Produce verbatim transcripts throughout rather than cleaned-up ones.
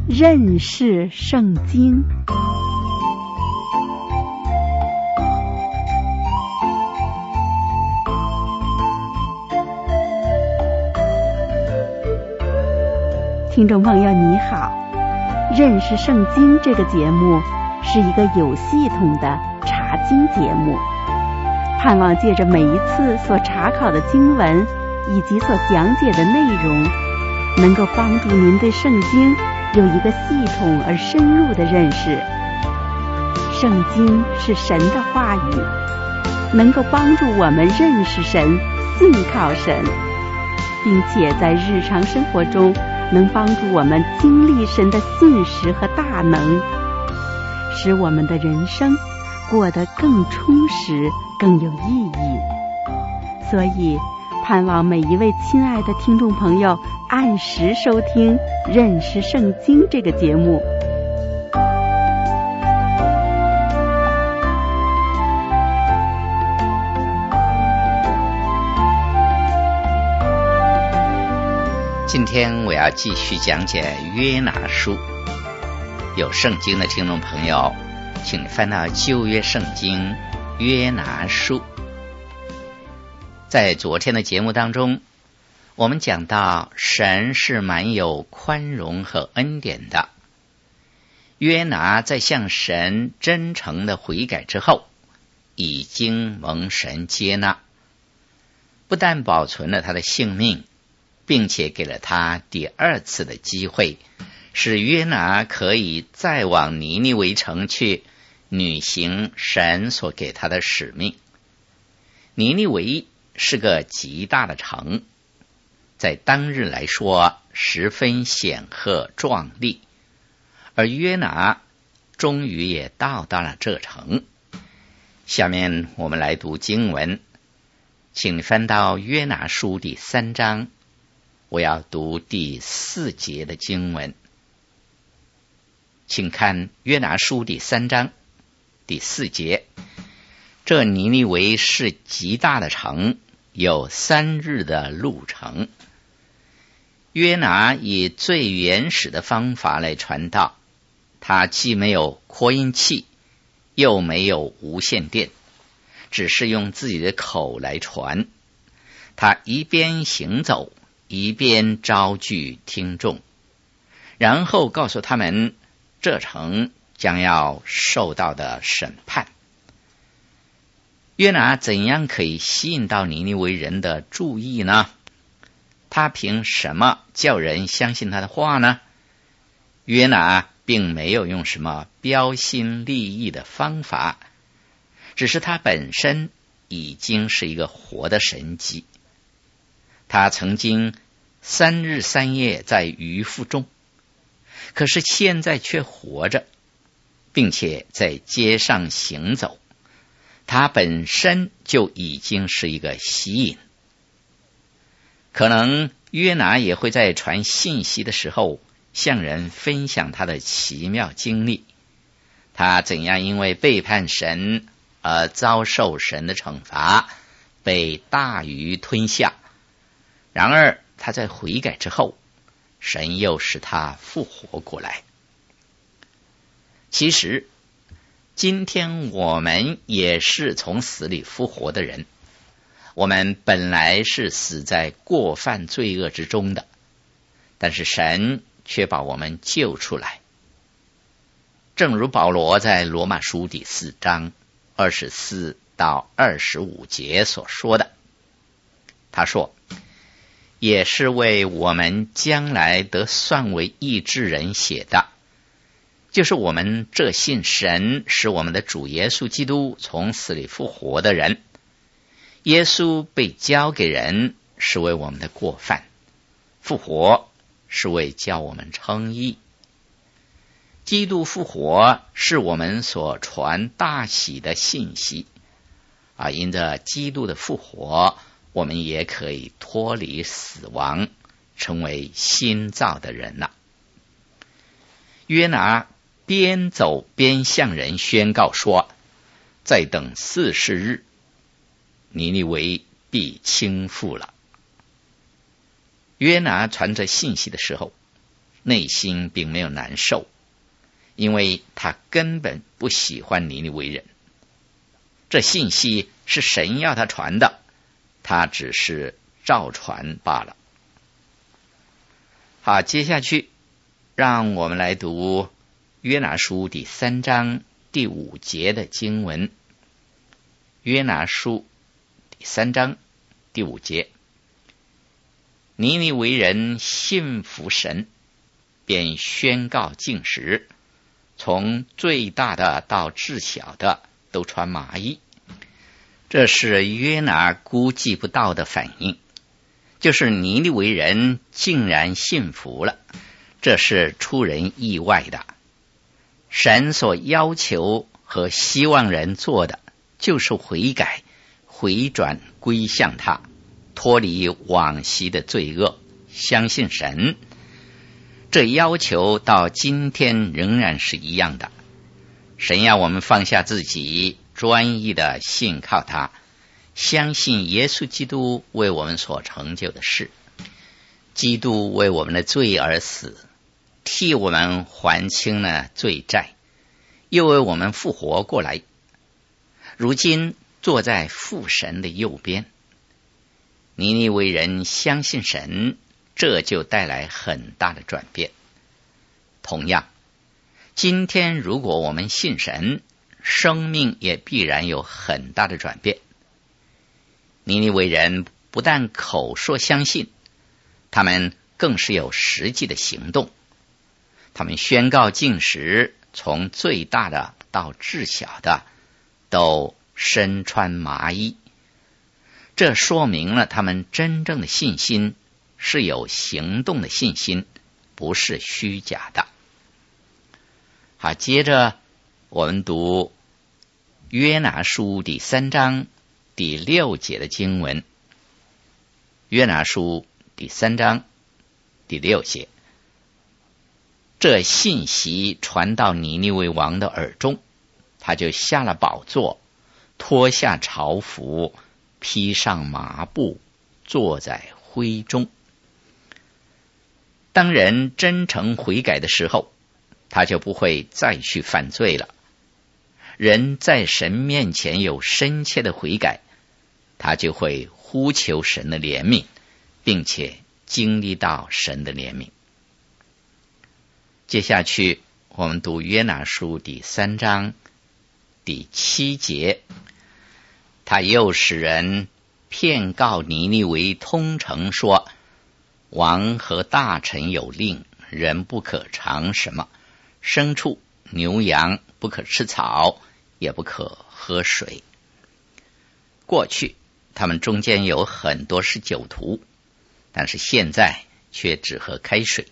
认识圣经。听众朋友你好，认识圣经这个节目是一个有系统的查经节目，盼望借着每一次所查考的经文以及所讲解的内容，能够帮助您对圣经有一个系统而深入的认识。圣经是神的话语，能够帮助我们认识神、信靠神，并且在日常生活中能帮助我们经历神的信实和大能，使我们的人生过得更充实、更有意义。所以盼望每一位亲爱的听众朋友按时收听《认识圣经》这个节目。 今天我要继续讲解约拿书。有圣经的听众朋友，请翻到旧约圣经约拿书。在昨天的节目当中，我们讲到神是蛮有宽容和恩典的。约拿在向神真诚的悔改之后，已经蒙神接纳，不但保存了他的性命，并且给了他第二次的机会，使约拿可以再往尼尼微城去履行神所给他的使命。尼尼微是个极大的城，在当日来说十分显赫壮丽，而约拿终于也到达了这城。下面我们来读经文，请你翻到约拿书第三章，我要读第四节的经文。请看约拿书第三章第四节，这尼尼微是极大的城，有三日的路程。约拿以最原始的方法来传道，他既没有扩音器，又没有无线电，只是用自己的口来传。他一边行走，一边招聚听众，然后告诉他们这城将要受到的审判。约拿怎样可以吸引到尼尼微人的注意呢？他凭什么叫人相信他的话呢？约拿并没有用什么标新立异的方法，只是他本身已经是一个活的神迹。他曾经三日三夜在鱼腹中，可是现在却活着，并且在街上行走。他本身就已经是一个吸引。可能约拿也会在传信息的时候向人分享他的奇妙经历，他怎样因为背叛神而遭受神的惩罚，被大鱼吞下。然而他在悔改之后，神又使他复活过来。其实今天我们也是从死里复活的人，我们本来是死在过犯罪恶之中的，但是神却把我们救出来。正如保罗在罗马书第四章二十四到二十五节所说的，他说，也是为我们将来得算为义之人写的，就是我们这信神使我们的主耶稣基督从死里复活的人。耶稣被交给人是为我们的过犯，复活是为叫我们称义。基督复活是我们所传大喜的信息啊！因着基督的复活，我们也可以脱离死亡，成为新造的人了。约拿边走边向人宣告说，再等四十日，尼尼微必倾覆了。约拿传着信息的时候， 内心并没有难受，因为他根本不喜欢尼尼微人。这信息是神要他传的，他只是照传罢了。好，接下去让我们来读约拿书第三章第五节的经文。约拿书第三章第五节，尼尼微人信服神，便宣告禁食，从最大的到至小的都穿麻衣。这是约拿估计不到的反应，就是尼尼微人竟然信服了，这是出人意外的。神所要求和希望人做的就是悔改，回转归向他，脱离往昔的罪恶，相信神。这要求到今天仍然是一样的。神要我们放下自己，专一的信靠他，相信耶稣基督为我们所成就的事。基督为我们的罪而死，替我们还清了罪债，又为我们复活过来，如今坐在父神的右边。尼尼微人相信神，这就带来很大的转变。同样，今天如果我们信神，生命也必然有很大的转变。尼尼微人不但口说相信，他们更是有实际的行动。他们宣告禁食，从最大的到至小的都身穿麻衣。这说明了他们真正的信心是有行动的信心，不是虚假的。好，接着我们读约拿书第三章第六节的经文。约拿书第三章第六节，这信息传到尼尼微王的耳中，他就下了宝座，脱下朝服，披上麻布，坐在灰中。当人真诚悔改的时候，他就不会再去犯罪了。人在神面前有深切的悔改，他就会呼求神的怜悯，并且经历到神的怜悯。接下去我们读约拿书第三章第七节，他又使人骗告尼尼微通城说，王和大臣有令，人不可尝什么，牲畜牛羊不可吃草，也不可喝水。过去他们中间有很多是酒徒，但是现在却只喝开水。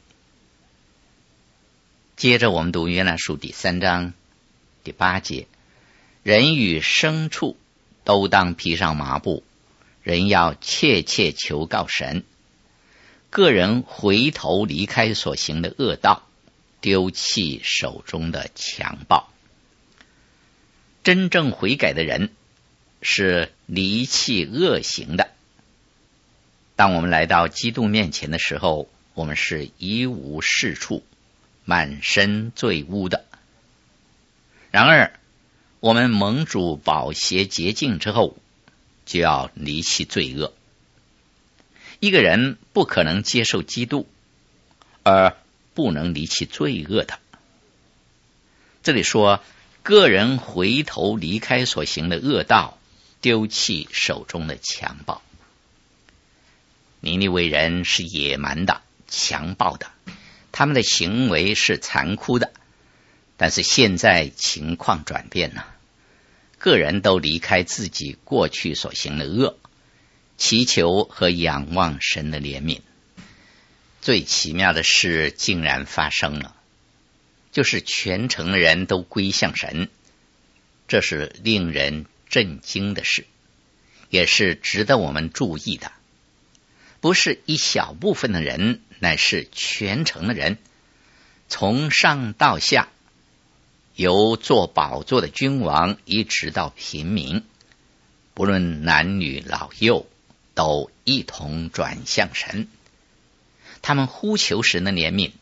接着我们读约拿书第三章第八节，人与牲畜都当披上麻布，人要切切求告神，个人回头离开所行的恶道，丢弃手中的强暴。真正悔改的人是离弃恶行的。当我们来到基督面前的时候，我们是一无是处，满身罪污的。然而我们蒙主宝血洁净之后，就要离弃罪恶。一个人不可能接受基督而不能离弃罪恶的。这里说个人回头离开所行的恶道，丢弃手中的强暴。尼尼微人是野蛮的、强暴的，他们的行为是残酷的。但是现在情况转变了，个人都离开自己过去所行的恶，祈求和仰望神的怜悯。最奇妙的事竟然发生了，就是全城的人都归向神。这是令人震惊的事，也是值得我们注意的。不是一小部分的人，乃是全城的人，从上到下，由坐宝座的君王一直到平民，不论男女老幼，都一同转向神。他们呼求神的怜悯，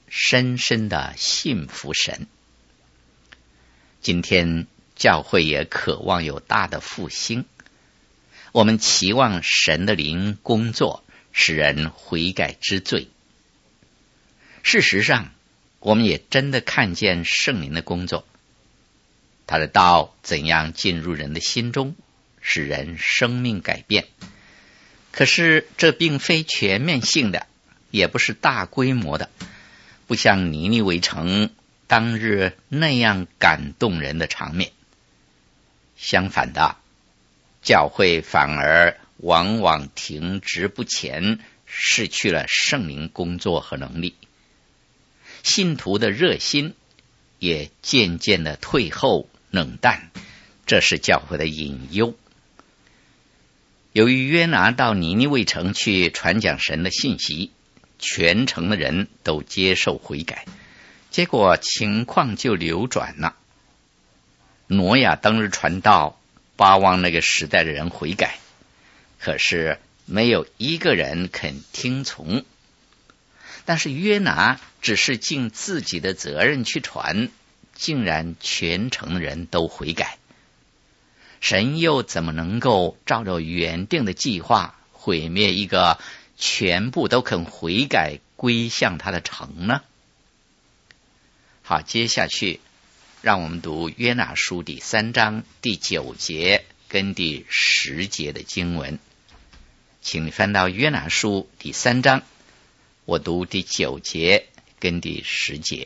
深深的信服神。今天教会也渴望有大的复兴，我们期望神的灵工作，使人悔改知罪。事实上，我们也真的看见圣灵的工作，他的道怎样进入人的心中，使人生命改变。可是这并非全面性的，也不是大规模的，不像尼尼微城当日那样感动人的场面。相反的，教会反而往往停滞不前，失去了圣灵工作和能力，信徒的热心也渐渐的退后冷淡，这是教会的隐忧。由于约拿到尼尼微城去传讲神的信息，全城的人都接受悔改，结果情况就流转了。挪亚当日传道，巴望那个时代的人悔改，可是没有一个人肯听从。但是约拿只是尽自己的责任去传，竟然全城的人都悔改。神又怎么能够照着原定的计划毁灭一个全部都肯悔改归向他的城呢？好，接下去让我们读约拿书第三章第九节跟第十节的经文。请你翻到约拿书第三章，我读第九节跟第十节。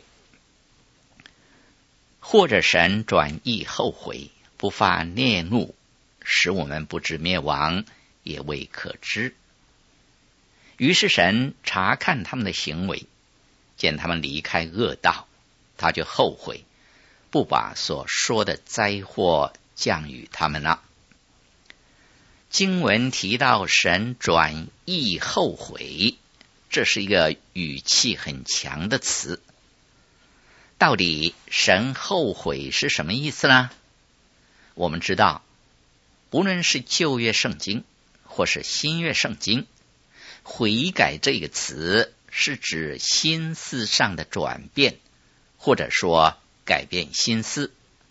或者神转意后悔，不发烈怒，使我们不至灭亡，也未可知。于是神查看他们的行为，见他们离开恶道，他就后悔，不把所说的灾祸降与他们了。经文提到神转意后悔，这是一个语气很强的词。到底神后悔是什么意思呢？我们知道，不论是旧约圣经或是新约圣经，悔改这个词是指心思上的转变，或者说改变心思。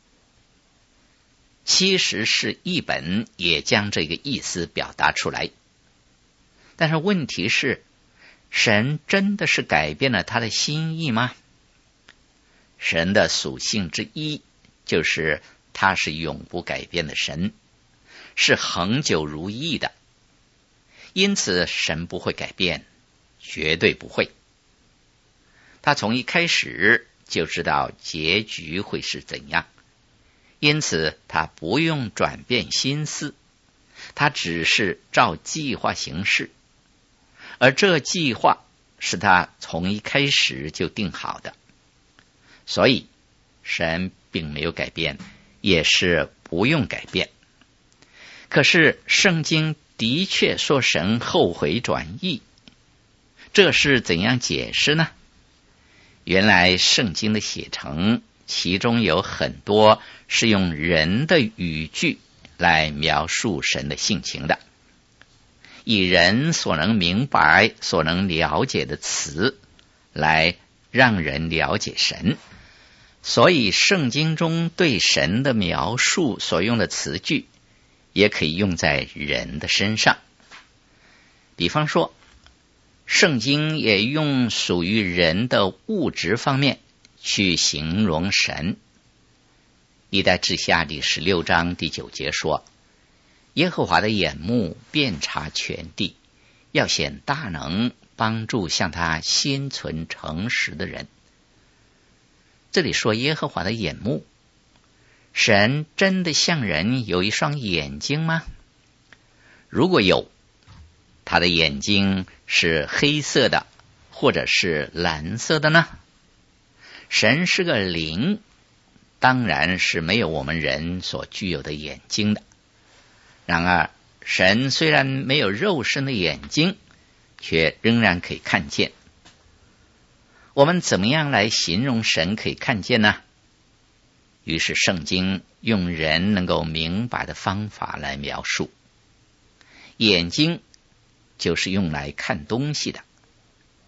其实是译本也将这个意思表达出来。但是问题是，神真的是改变了他的心意吗？神的属性之一就是他是永不改变的神，是恒久如一的，因此神不会改变，绝对不会。他从一开始就知道结局会是怎样，因此他不用转变心思，他只是照计划行事，而这计划是他从一开始就定好的，所以神并没有改变，也是不用改变。可是圣经的确说神后悔转意，这是怎样解释呢？原来圣经的写成，其中有很多是用人的语句来描述神的性情的，以人所能明白、所能了解的词来让人了解神。所以圣经中对神的描述所用的词句，也可以用在人的身上。比方说，圣经也用属于人的物质方面去形容神。历代志下第十六章第九节说，耶和华的眼目遍察全地，要显大能，帮助向他心存诚实的人。这里说耶和华的眼目，神真的像人有一双眼睛吗？如果有，他的眼睛是黑色的或者是蓝色的呢？神是个灵，当然是没有我们人所具有的眼睛的。然而神虽然没有肉身的眼睛，却仍然可以看见。我们怎么样来形容神可以看见呢？于是圣经用人能够明白的方法来描述。眼睛就是用来看东西的，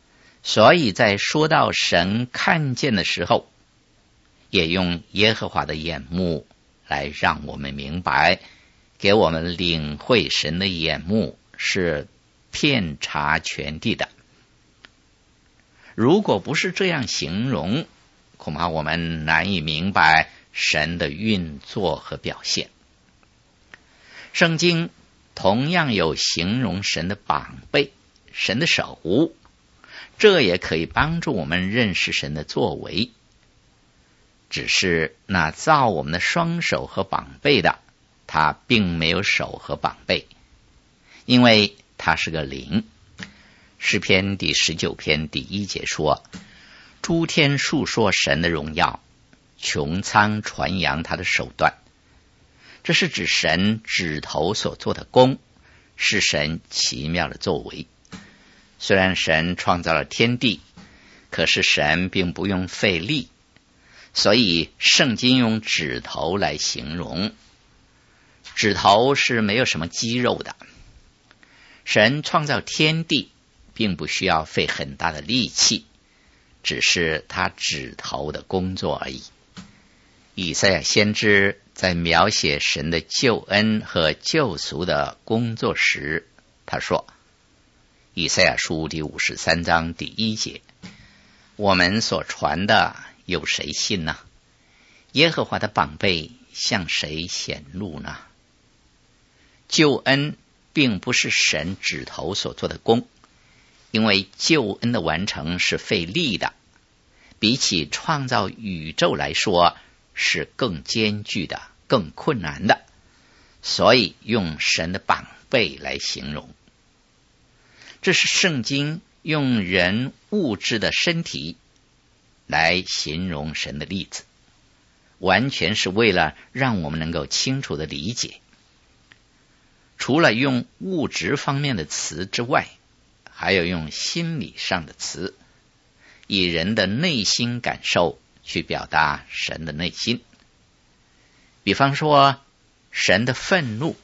所以在说到神看见的时候，也用耶和华的眼目来让我们明白，给我们领会神的眼目是遍察全地的。如果不是这样形容，恐怕我们难以明白神的运作和表现。圣经同样有形容神的膀臂、神的手，这也可以帮助我们认识神的作为。只是那造我们的双手和膀臂的，他并没有手和膀臂，因为他是个灵。诗篇第十九篇第一节说，诸天述说神的荣耀，穹苍传扬他的手段。这是指神指头所做的工，是神奇妙的作为。虽然神创造了天地，可是神并不用费力，所以圣经用指头来形容。指头是没有什么肌肉的。神创造天地并不需要费很大的力气，只是他指头的工作而已。以赛亚先知在描写神的救恩和救赎的工作时，他说，以赛亚书第五十三章第一节，我们所传的有谁信呢？耶和华的膀臂向谁显露呢？救恩并不是神指头所做的工，因为救恩的完成是费力的，比起创造宇宙来说是更艰巨的、更困难的，所以用神的膀臂来形容。这是圣经用人物质的身体来形容神的例子，完全是为了让我们能够清楚的理解。除了用物质方面的词之外，还有用心理上的词，以人的内心感受去表达神的内心。比方说，神的愤怒。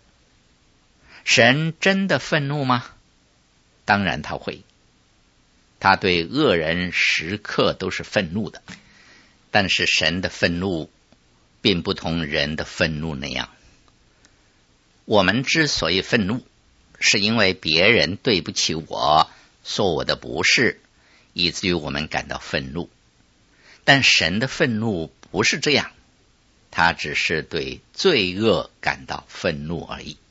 神真的愤怒吗？当然他会，他对恶人时刻都是愤怒的，但是神的愤怒并不同人的愤怒那样。我们之所以愤怒，是因为别人对不起我，说我的不是，以至于我们感到愤怒。但神的愤怒不是这样，他只是对罪恶感到愤怒而已。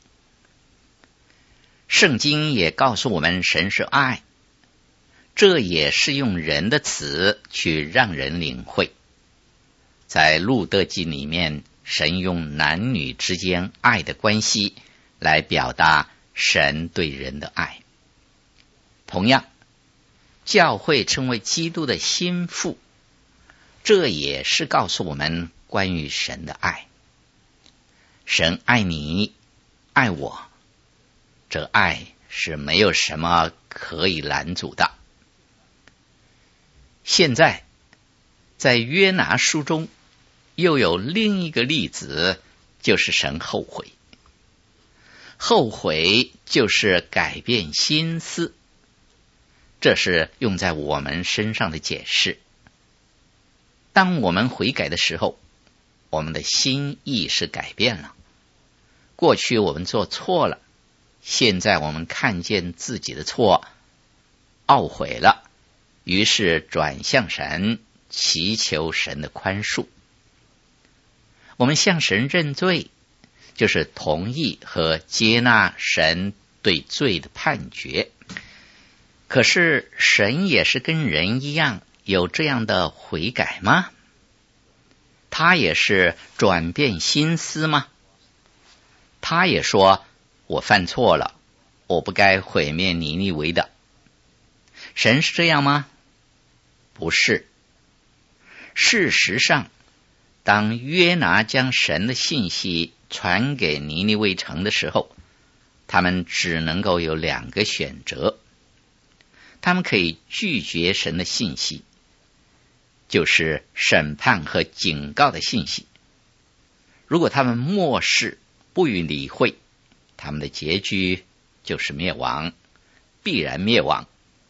圣经也告诉我们神是爱，这也是用人的词去让人领会。在路德记里面，神用男女之间爱的关系来表达神对人的爱。同样，教会成为基督的心腹，这也是告诉我们关于神的爱。神爱你，爱我，这爱是没有什么可以拦阻的。现在，在约拿书中又有另一个例子，就是神后悔。后悔就是改变心思，这是用在我们身上的解释。当我们悔改的时候，我们的心意是改变了。过去我们做错了，现在我们看见自己的错，懊悔了，于是转向神，祈求神的宽恕。我们向神认罪，就是同意和接纳神对罪的判决。可是神也是跟人一样有这样的悔改吗？他也是转变心思吗？他也说，我犯错了，我不该毁灭尼尼微的。神是这样吗？不是。事实上，当约拿将神的信息传给尼尼微城的时候，他们只能够有两个选择。他们可以拒绝神的信息，就是审判和警告的信息。如果他们漠视，不予理会，他们的结局就是灭亡，必然灭亡。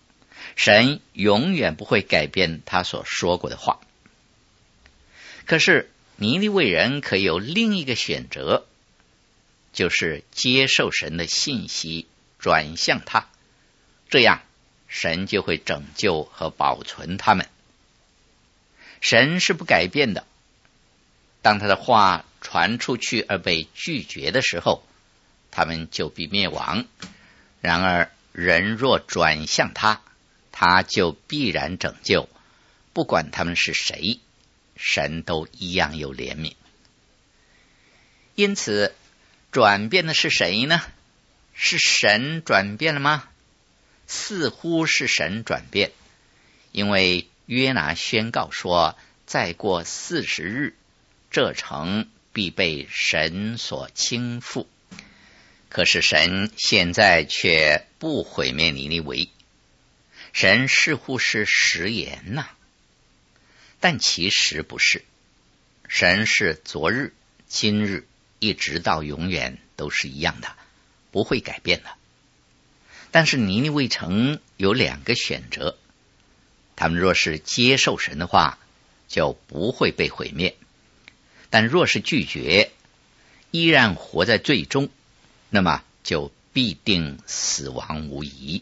神永远不会改变他所说过的话。可是尼尼微人可以有另一个选择，就是接受神的信息，转向他，这样神就会拯救和保存他们。神是不改变的，当他的话传出去而被拒绝的时候，他们就必灭亡。然而人若转向他，他就必然拯救，不管他们是谁，神都一样有怜悯。因此转变的是谁呢？是神转变了吗？似乎是神转变，因为约拿宣告说，再过四十日，这城必被神所倾覆。可是神现在却不毁灭尼尼微，神似乎是食言呐、啊，但其实不是。神是昨日、今日，一直到永远都是一样的，不会改变的。但是尼尼微城有两个选择，他们若是接受神的话，就不会被毁灭；但若是拒绝，依然活在罪中，那么就必定死亡无疑。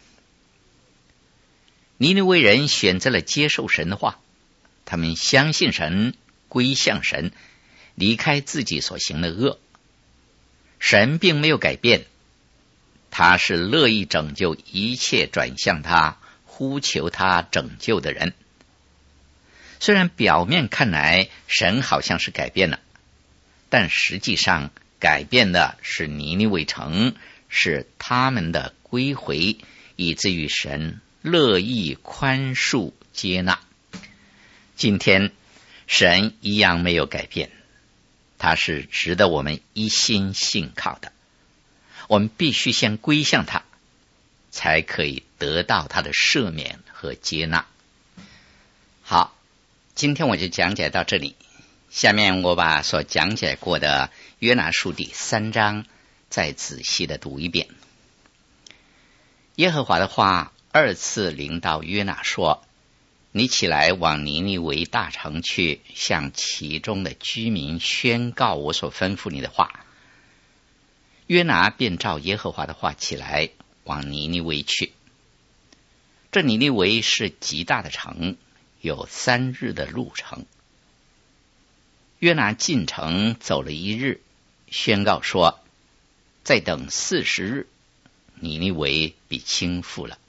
尼尼微人选择了接受神的话，他们相信神，归向神，离开自己所行的恶。神并没有改变，他是乐意拯救一切转向他、呼求他拯救的人。虽然表面看来神好像是改变了，但实际上改变的是尼尼微城，是他们的归回，以至于神乐意宽恕接纳。今天神一样没有改变，他是值得我们一心信靠的。我们必须先归向他，才可以得到他的赦免和接纳。好，今天我就讲解到这里。下面我把所讲解过的约拿书第三章再仔细的读一遍。耶和华的话二次临到约拿说，你起来往尼尼微大城去，向其中的居民宣告我所吩咐你的话。约拿便照耶和华的话起来，往尼尼微去。这尼尼微是极大的城，有三日的路程。约拿进城走了一日，宣告说，再等四十日，尼尼微必倾覆了。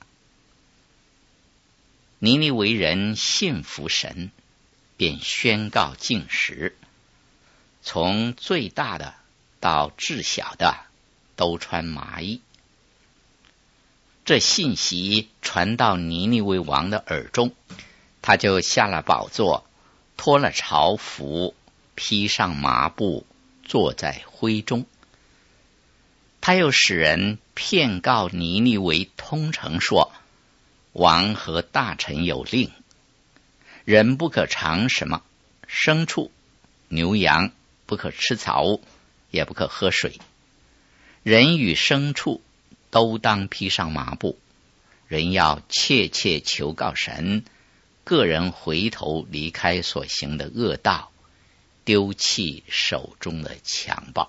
尼尼微人信服神，便宣告禁食，从最大的到至小的都穿麻衣。这信息传到尼尼微王的耳中，他就下了宝座，脱了朝服，披上麻布，坐在灰中。他又使人骗告尼尼微通城说，王和大臣有令，人不可尝什么，牲畜、牛羊不可吃草，也不可喝水。人与牲畜都当披上麻布，人要切切求告神，个人回头离开所行的恶道，丢弃手中的强暴。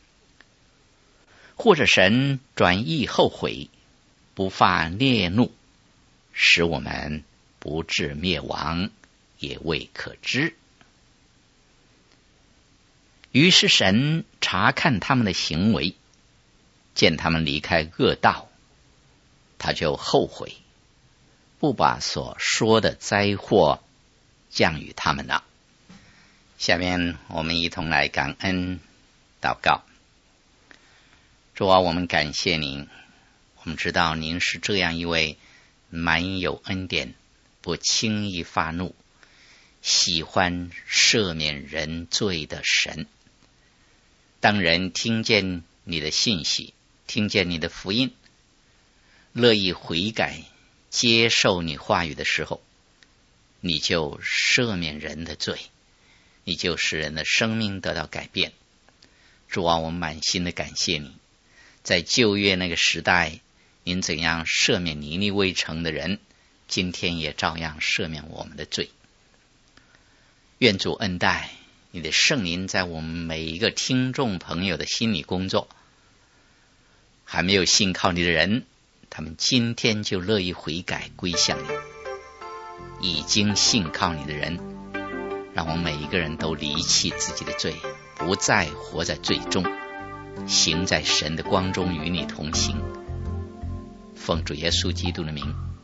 或者神转意后悔，不发烈怒，使我们不致灭亡，也未可知。于是神查看他们的行为，见他们离开恶道，他就后悔，不把所说的灾祸降与他们了。下面我们一同来感恩祷告。主啊，我们感谢您，我们知道您是这样一位满有恩典，不轻易发怒，喜欢赦免人罪的神。当人听见你的信息，听见你的福音，乐意悔改，接受你话语的时候，你就赦免人的罪，你就使人的生命得到改变。主啊，我们满心的感谢你，在旧约那个时代，您怎样赦免尼尼微城的人， 今天也照样赦免我们的罪。愿主恩待你的圣灵在我们每一个听众朋友的心里工作。还没有信靠你的人，他们今天就乐意悔改归向你；已经信靠你的人，让我们每一个人都离弃自己的罪，不再活在罪中，行在神的光中，与你同行。奉主耶稣基督的名